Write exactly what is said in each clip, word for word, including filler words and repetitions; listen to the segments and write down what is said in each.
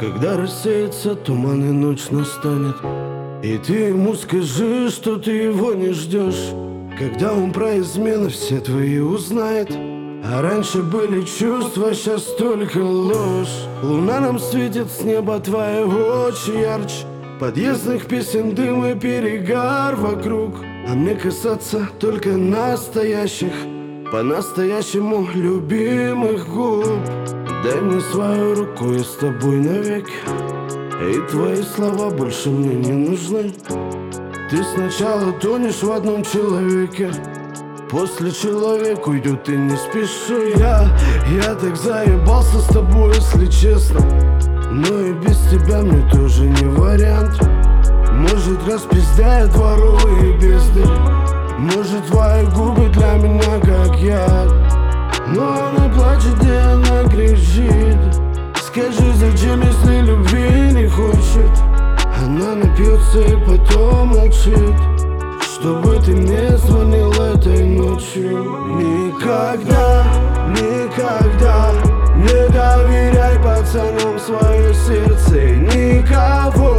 Когда рассеется туман и ночь настанет, и ты ему скажи, что ты его не ждешь. Когда он про измены все твои узнает, а раньше были чувства, сейчас только ложь. Луна нам светит с неба твоего очи ярче, подъездных песен дым и перегар вокруг. А мне касаться только настоящих, по-настоящему любимых губ. Дай мне свою руку, я с тобой навеки, и твои слова больше мне не нужны. Ты сначала тонешь в одном человеке, после человек уйдет, и не спеши. Я, я так заебался с тобой, если честно, но и без тебя мне тоже не вариант. Может, распиздяет дворовые бездари, может, твои губы для меня как яд. Но она плачет, где она кричит. Скажи, зачем, если любви не хочет? Она напьется и потом молчит, чтобы ты не звонил этой ночью. Никогда, никогда не доверяй пацанам свое сердце. Никого,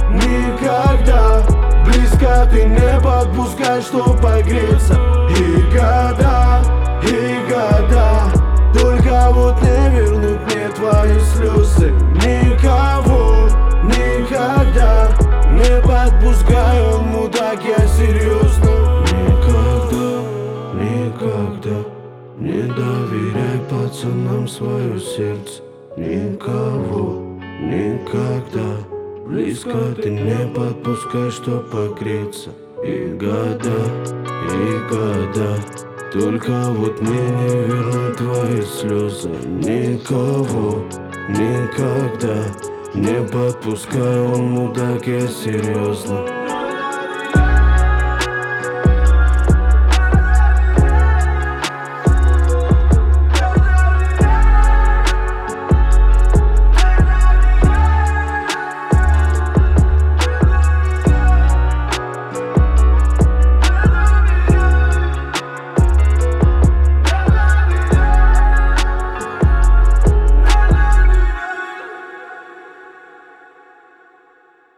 никогда близко ты не подпускай, чтоб погреться. И года, и года, только вот не вернут мне твои слезы. Никого, никогда не подпускай, он мудак, я серьезно. Никогда, никогда не доверяй пацанам свое сердце. Никого, никогда близко ты не подпускай, чтоб погреться. И года, и года, только вот мне не вернут твои слезы. Никого, никогда не подпускай, он мудак, я серьезно.